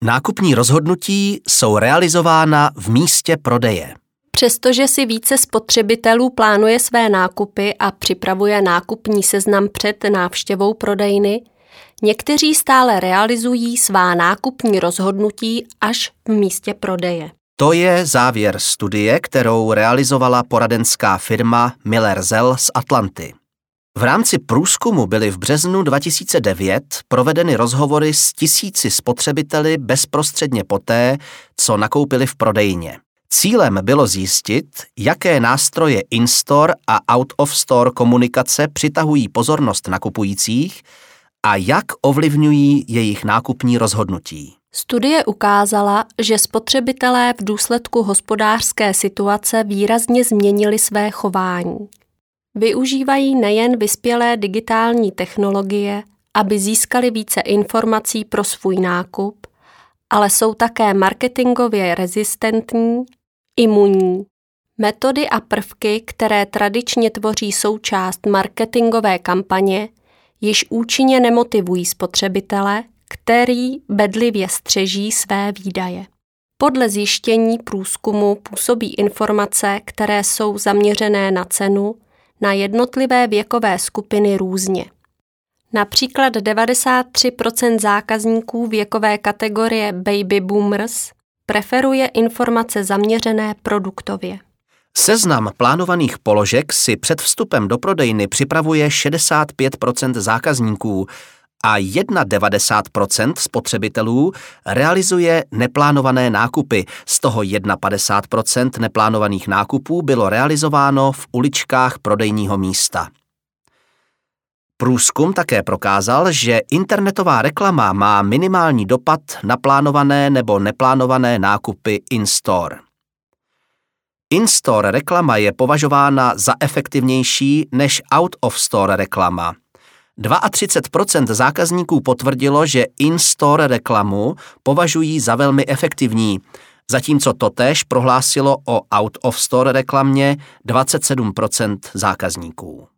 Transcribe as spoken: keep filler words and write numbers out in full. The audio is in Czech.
Nákupní rozhodnutí jsou realizována v místě prodeje. Přestože si více spotřebitelů plánuje své nákupy a připravuje nákupní seznam před návštěvou prodejny, někteří stále realizují svá nákupní rozhodnutí až v místě prodeje. To je závěr studie, kterou realizovala poradenská firma Miller Zell z Atlanty. V rámci průzkumu byly v březnu dva tisíce devět provedeny rozhovory s tisíci spotřebiteli bezprostředně poté, co nakoupili v prodejně. Cílem bylo zjistit, jaké nástroje in-store a out-of-store komunikace přitahují pozornost nakupujících a jak ovlivňují jejich nákupní rozhodnutí. Studie ukázala, že spotřebitelé v důsledku hospodářské situace výrazně změnili své chování. Využívají nejen vyspělé digitální technologie, aby získali více informací pro svůj nákup, ale jsou také marketingově rezistentní, imunní. Metody a prvky, které tradičně tvoří součást marketingové kampaně, již účinně nemotivují spotřebitele, který bedlivě střeží své výdaje. Podle zjištění průzkumu působí informace, které jsou zaměřené na cenu, na jednotlivé věkové skupiny různě. Například devadesát tři procent zákazníků věkové kategorie Baby Boomers preferuje informace zaměřené produktově. Seznam plánovaných položek si před vstupem do prodejny připravuje šedesát pět procent zákazníků a devadesát jedna procent spotřebitelů realizuje neplánované nákupy. Z toho padesát jedna procent neplánovaných nákupů bylo realizováno v uličkách prodejního místa. Průzkum také prokázal, že internetová reklama má minimální dopad na plánované nebo neplánované nákupy in-store. In-store reklama je považována za efektivnější než out-of-store reklama. třicet dva procent zákazníků potvrdilo, že in-store reklamu považují za velmi efektivní, zatímco totéž prohlásilo o out-of-store reklamě dvacet sedm procent zákazníků.